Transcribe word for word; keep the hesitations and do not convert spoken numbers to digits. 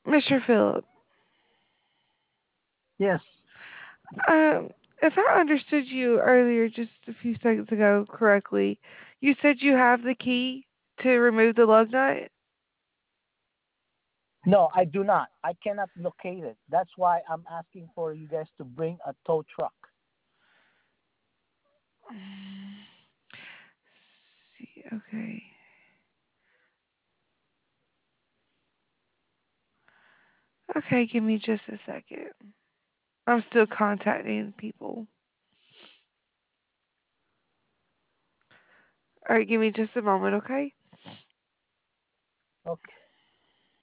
mister Phillip, Yes. um, if I understood you earlier, just a few seconds ago, correctly, you said you have the key to remove the lug nut. No, I do not. I cannot locate it. That's why I'm asking for you guys to bring a tow truck. See, okay. Okay, give me just a second. I'm still contacting people. All right, give me just a moment, okay? Okay.